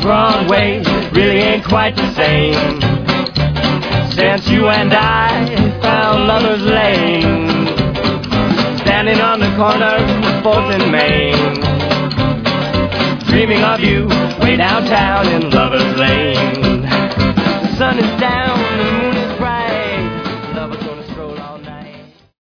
Broadway really ain't quite the same since you and I found Lover's Lane, standing on the corner of 4th and Main, dreaming of you way downtown in Lover's Lane. The sun is down, the moon